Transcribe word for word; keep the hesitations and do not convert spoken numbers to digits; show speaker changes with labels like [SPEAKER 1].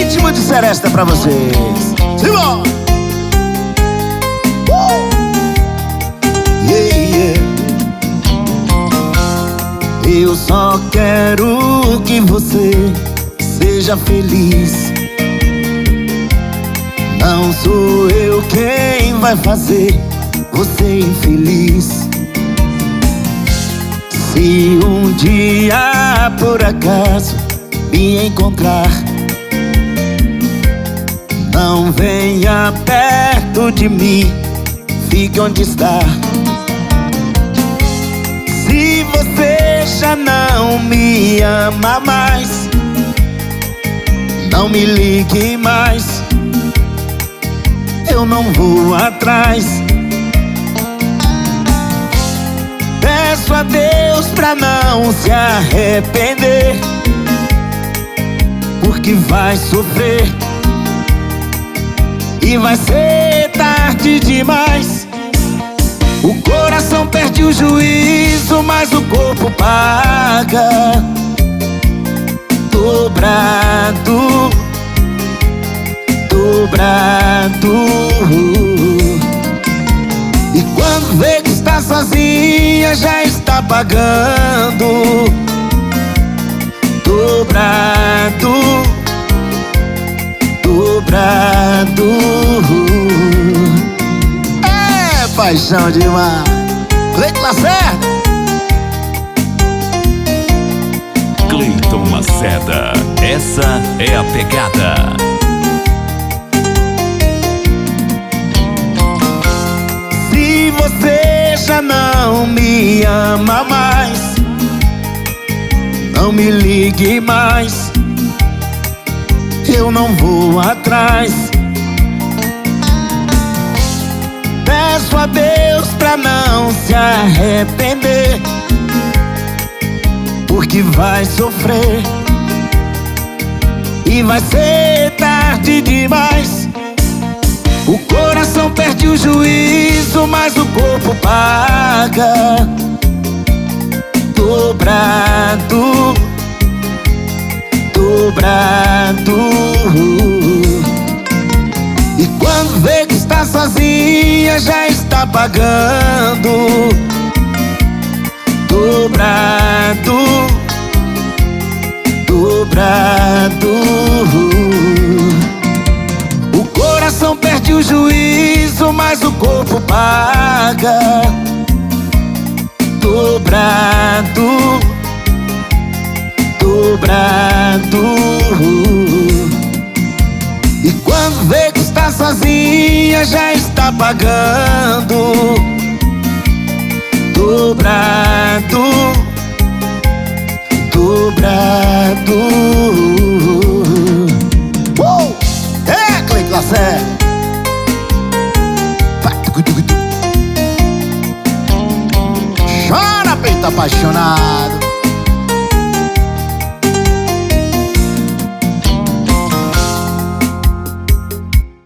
[SPEAKER 1] Ritmo de Seresta pra vocês. Simbora! Uh! Yeah, yeah. Eu só quero que você seja feliz. Não sou eu quem vai fazer você infeliz. Se um dia por acaso me encontrar, não venha perto de mim, fique onde está. Se você já não me ama mais, não me ligue mais, eu não vou atrás. Peço a Deus pra não se arrepender, porque vai sofrer e vai ser tarde demais. O coração perde o juízo, mas o corpo paga dobrado, dobrado. E quando vê que está sozinha, já está pagando dobrado, dobrado. É paixão demais. Cleiton Lacerda.
[SPEAKER 2] Cleiton Lacerda, essa é a pegada.
[SPEAKER 1] Se você já não me ama mais, não me ligue mais, eu não vou atrás. Peço a Deus pra não se arrepender, porque vai sofrer e vai ser tarde demais. O coração perde o juízo, mas o corpo paga dobrado, dobrado. E quando vê que está sozinha, já está pagando dobrado, dobrado. O coração perde o juízo, mas o corpo paga dobrado, dobrado. E quando vê que está sozinha, já está pagando dobrado, dobrado. Uh! É, Cleiton Lacerda. Chora, peito apaixonado.